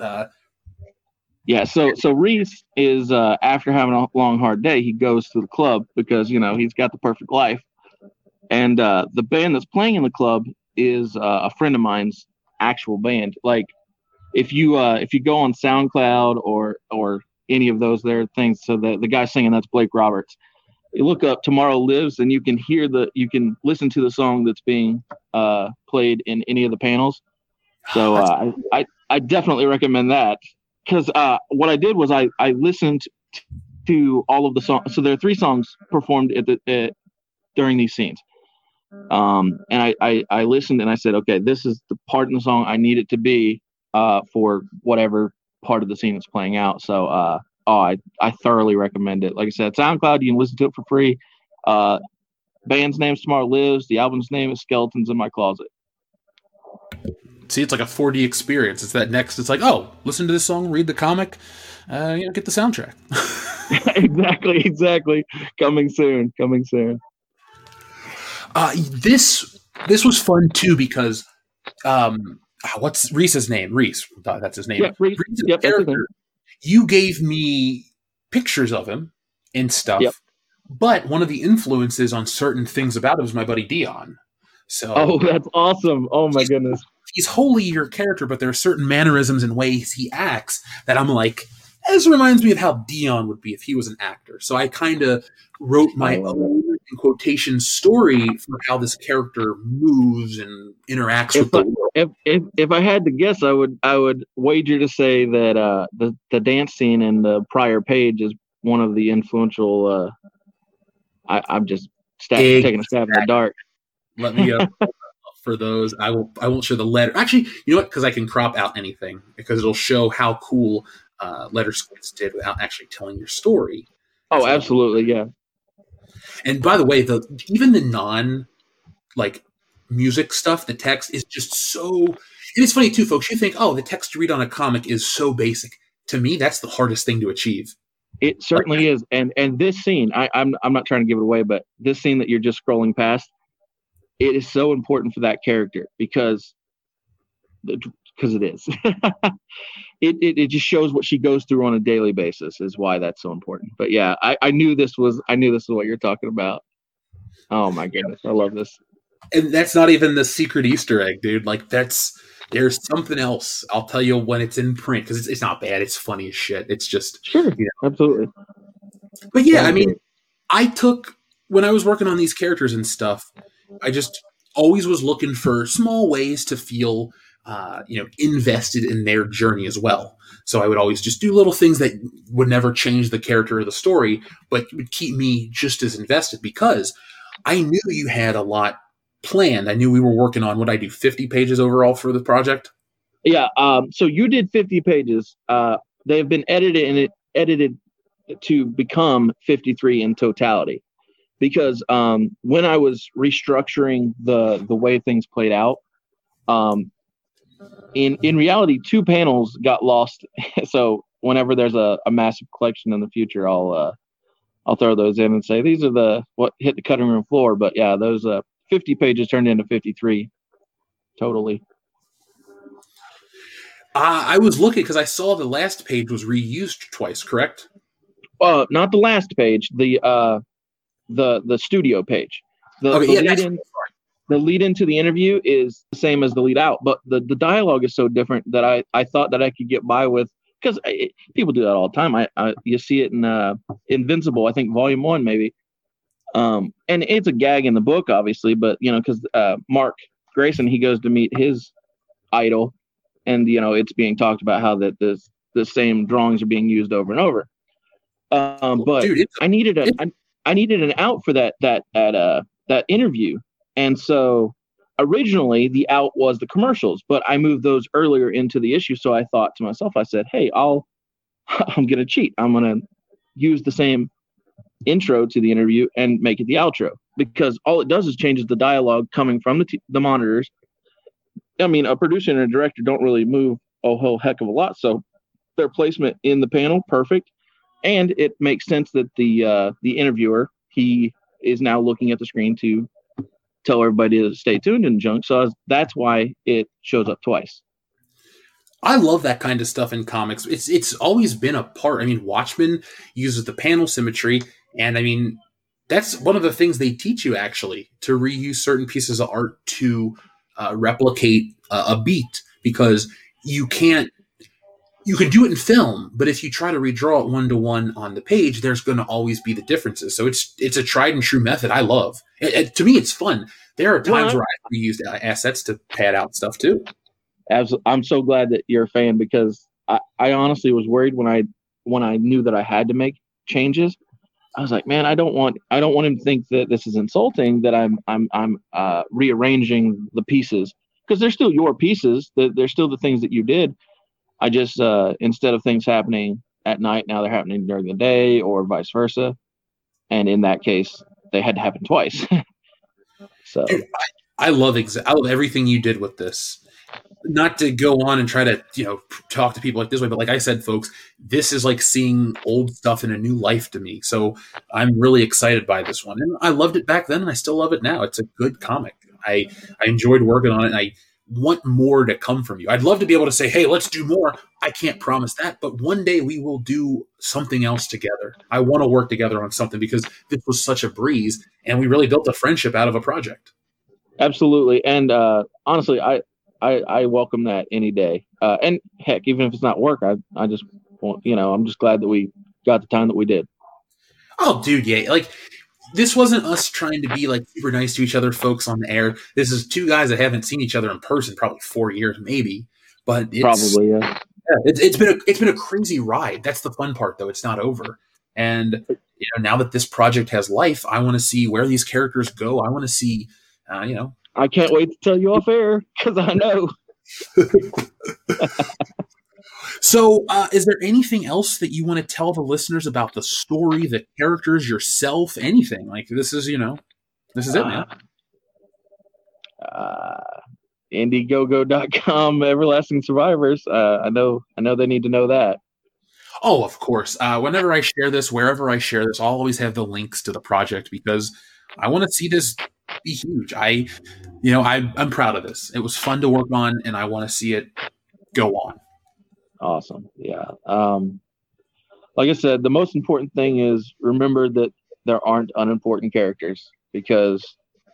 So Reese is after having a long, hard day, he goes to the club because he's got the perfect life, and the band that's playing in the club is a friend of mine's actual band. Like, if you go on SoundCloud or any of those there things, so the guy singing, that's Blake Roberts. You look up Tomorrow Lives, and you can listen to the song that's being played in any of the panels. So I definitely recommend that, because what I did was I listened to all of the songs. So there are 3 songs performed during these scenes. And I listened and I said, okay, this is the part in the song I need it to be for whatever part of the scene is playing out. So I thoroughly recommend it. Like I said, SoundCloud, you can listen to it for free. Band's name's Tomorrow Lives. The album's name is Skeletons in My Closet. See, it's like a 4D experience. It's that next. It's like, oh, listen to this song, read the comic, get the soundtrack. Exactly. Coming soon. This was fun too, because what's Reese's name? Reese. That's his name. Yeah, Reese. Yep, that's his name. You gave me pictures of him and stuff, yep. But one of the influences on certain things about him was my buddy Dion. So, that's awesome! Oh my goodness, he's wholly your character, but there are certain mannerisms and ways he acts that I'm like, this reminds me of how Dion would be if he was an actor. So I kind of wrote my own, in quotation, story for how this character moves and interacts with the world. If I had to guess, I would wager to say that the dance scene in the prior page is one of the influential. I'm just taking a stab in the dark. Let me for those. I won't show the letter. Actually, you know what? Because I can crop out anything, because it'll show how cool Letter Squids did without actually telling your story. Oh, absolutely, yeah. And by the way, even the non music stuff, the text is just so. And it's funny too, folks. You think, oh, the text you read on a comic is so basic. To me, that's the hardest thing to achieve. It certainly is. And this scene, I'm not trying to give it away, but this scene that you're just scrolling past, it is so important for that character because it is. it just shows what she goes through on a daily basis is why that's so important. But yeah, I knew this was what you're talking about. Oh my goodness, I love this. And that's not even the secret Easter egg, dude. Like, there's something else. I'll tell you when it's in print, because it's not bad. It's funny as shit. It's just sure, absolutely. But yeah, I mean, when I was working on these characters and stuff, I just always was looking for small ways to feel, invested in their journey as well. So I would always just do little things that would never change the character or the story, but would keep me just as invested because I knew you had a lot planned. I knew we were working on, what I do, 50 pages overall for the project? Yeah. So you did 50 pages. They've been edited to become 53 in totality. Because when I was restructuring the way things played out, in reality, 2 panels got lost. So whenever there's a massive collection in the future, I'll throw those in and say these are what hit the cutting room floor. But yeah, those 50 pages turned into 53 totally. I was looking because I saw the last page was reused twice, correct? Not the last page, the studio page. The lead into the interview is the same as the lead out, but the dialogue is so different that I thought that I could get by with, because people do that all the time. You see it in Invincible, I think Volume 1 maybe, and it's a gag in the book, obviously, but because Mark Grayson, he goes to meet his idol, and it's being talked about how that the same drawings are being used over and over. But dude, I needed an out for that interview. And so originally the out was the commercials, but I moved those earlier into the issue. So I thought to myself, I said, hey, I'm going to cheat. I'm going to use the same intro to the interview and make it the outro, because all it does is changes the dialogue coming from the monitors. I mean, a producer and a director don't really move a whole heck of a lot. So their placement in the panel, perfect. And it makes sense that the interviewer, he is now looking at the screen to tell everybody to stay tuned and junk. So that's why it shows up twice. I love that kind of stuff in comics. It's always been a part. I mean, Watchmen uses the panel symmetry, and I mean, that's one of the things they teach you, actually, to reuse certain pieces of art to replicate a beat, because you can do it in film, but if you try to redraw it 1-to-1 on the page, there's going to always be the differences. So it's a tried and true method. I love it. To me, it's fun. There are times where I reused assets to pad out stuff too. I'm so glad that you're a fan, because I honestly was worried when I knew that I had to make changes. I was like, man, I don't want him to think that this is insulting, that I'm rearranging the pieces, because they're still your pieces. They're still the things that you did. I just, instead of things happening at night, now they're happening during the day, or vice versa. And in that case, they had to happen twice. So dude, I love everything you did with this. Not to go on and try to, talk to people like this way, but like I said, folks, this is like seeing old stuff in a new life to me. So I'm really excited by this one. And I loved it back then, and I still love it now. It's a good comic. I enjoyed working on it, and I want more to come from you. I'd love to be able to say, hey, let's do more. I can't promise that, but one day we will do something else together. I want to work together on something, because this was such a breeze, and we really built a friendship out of a project. Absolutely. And honestly, I welcome that any day. And heck, even if it's not work, I just want, I'm just glad that we got the time that we did. Oh, dude, yeah. Like, this wasn't us trying to be like super nice to each other, folks, on the air. This is 2 guys that haven't seen each other in person probably 4 years, maybe. But probably, yeah. It's been a crazy ride. That's the fun part, though. It's not over. And now that this project has life, I want to see where these characters go. I want to see, I can't wait to tell you off air, because I know. So, is there anything else that you want to tell the listeners about the story, the characters, yourself, anything? Like, this is it, man. Indiegogo.com, Everlasting Survivors. I know they need to know that. Oh, of course. Whenever I share this, wherever I share this, I'll always have the links to the project, because I want to see this be huge. I'm proud of this. It was fun to work on, and I want to see it go on. Awesome. Yeah. Like I said, the most important thing is remember that there aren't unimportant characters, because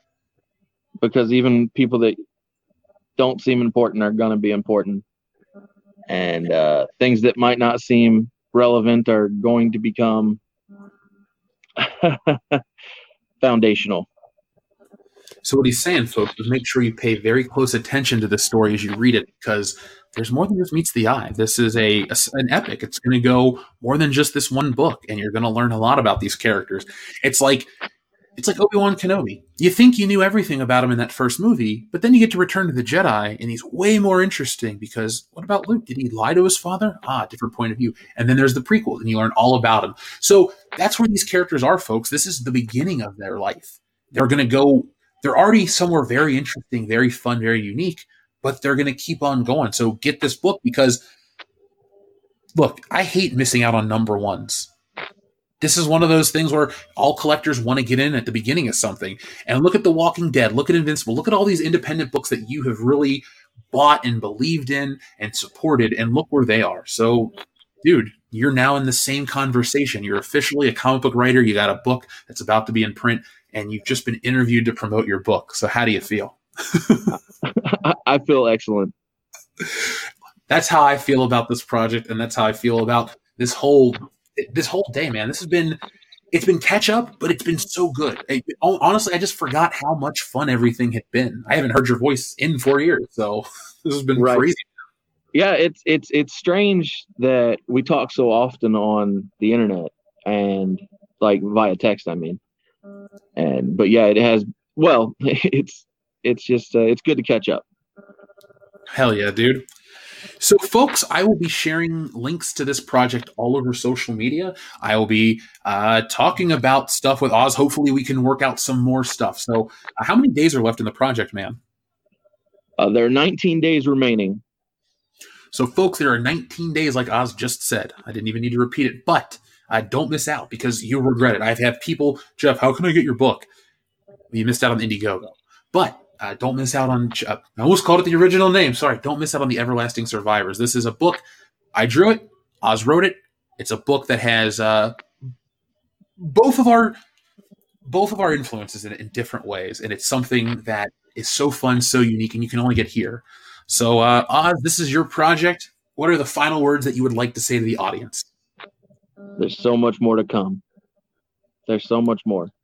even people that don't seem important are going to be important, and things that might not seem relevant are going to become foundational. So what he's saying, folks, is make sure you pay very close attention to the story as you read it, because there's more than just meets the eye. This is an epic. It's going to go more than just this one book, and you're going to learn a lot about these characters. It's like Obi-Wan Kenobi. You think you knew everything about him in that first movie, but then you get to Return to the Jedi, and he's way more interesting because what about Luke? Did he lie to his father? Different point of view. And then there's the prequel, and you learn all about him. So that's where these characters are, folks. This is the beginning of their life. They're already somewhere very interesting, very fun, very unique, but they're going to keep on going. So get this book because, look, I hate missing out on number ones. This is one of those things where all collectors want to get in at the beginning of something. And look at The Walking Dead, look at Invincible, look at all these independent books that you have really bought and believed in and supported, and look where they are. So, dude, you're now in the same conversation. You're officially a comic book writer. You got a book that's about to be in print, and you've just been interviewed to promote your book. So how do you feel? I feel excellent. That's how I feel about this project, and that's how I feel about this whole day, man. It's been catch up, but it's been so good. Honestly, I just forgot how much fun everything had been. I haven't heard your voice in 4 years, so this has been crazy. Yeah, it's strange that we talk so often on the internet and like via text. I mean, but yeah, it has. Well, it's just it's good to catch up. Hell yeah, dude. So, folks, I will be sharing links to this project all over social media. I will be talking about stuff with Oz. Hopefully, we can work out some more stuff. So, how many days are left in the project, man? There are 19 days remaining. So, folks, there are 19 days, like Oz just said. I didn't even need to repeat it, but don't miss out because you'll regret it. I've had people, Jeff, how can I get your book? You missed out on Indiegogo. But don't miss out on, I almost called it the original name. Sorry. Don't miss out on the Everlasting Survivors. This is a book. I drew it. Oz wrote it. It's a book that has both of our influences in it in different ways. And it's something that is so fun, so unique, and you can only get here. So, Oz, this is your project. What are the final words that you would like to say to the audience? There's so much more to come. There's so much more.